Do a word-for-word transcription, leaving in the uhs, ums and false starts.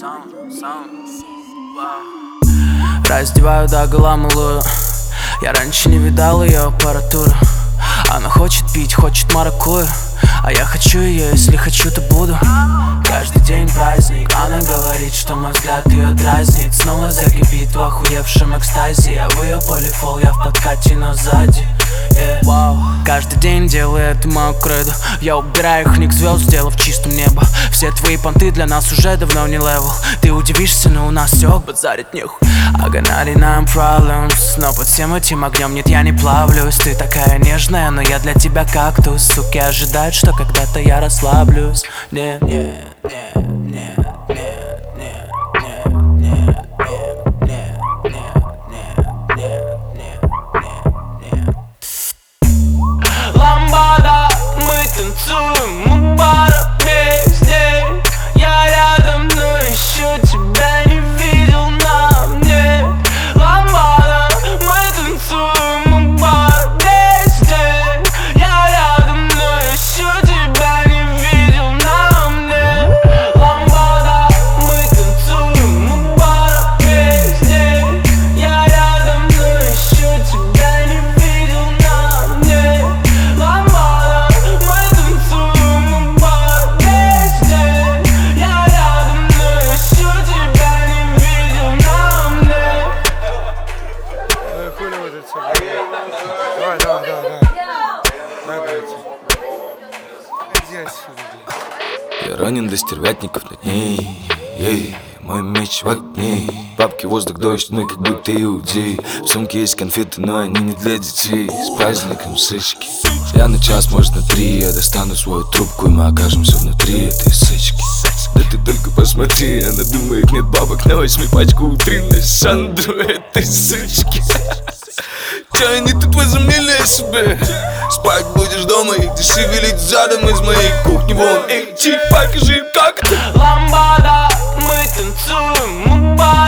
Раздеваю догола малую. Я раньше не видал ее аппаратуру. Она хочет пить, хочет маракую, а я хочу ее, если хочу, то буду. Каждый день праздник. Она говорит, что мой взгляд ее дразнит. Снова закипит в охуевшем экстазе. Я в ее полифол, я в подкате, но сзади. Yeah. Wow. Каждый день делаю это мою кредо. Я убираю их ник звезд, сделав чистым небо. Все твои понты для нас уже давно не левел. Ты удивишься, но у нас все базарит нехуй. I got ninety-nine problems, но под всем этим огнем нет, я не плавлюсь. Ты такая нежная, но я для тебя кактус. Суки ожидают, что когда-то я расслаблюсь. Нет, нет, нет, нет, нет, нет, нет, нет, нет, нет, нет, нет. Ламбада, мы танцуем, мы пара вместе. Я рядом, но еще тебя не видел на мне. Ламбада, мы танцуем, мы пара вместе. Я рядом, но еще тебя не видел на мне. Ламбада, мы танцуем, мы пара вместе. Я рядом, но еще тебя не видел на мне. Ламбада, мы танцуем, мы пара вместе. Я рядом, но еще тебя не видел на мне. Ну хули вот это все. Давай, давай, давай, давай. Дай пойти. Иди отсюда, блядь. Я ранен до стервятников над ней. Ей, мой меч в огне. Бабки, воздух, дождь, ну как будто иудей. В сумке есть конфеты, но они не для детей. С праздником сычки. Я на час, может на три. Я достану свою трубку, и мы окажемся внутри этой сычки. Да ты только посмотри, она думает, нет бабок, на возьми пачку утренней Сандру этой сычки. Чё они тут возомнили о себе? Спать будешь дома, иди шевелить задом из моей кухни вон. Эй, чик, покажи как. Ламбада, мы танцуем, мы пара.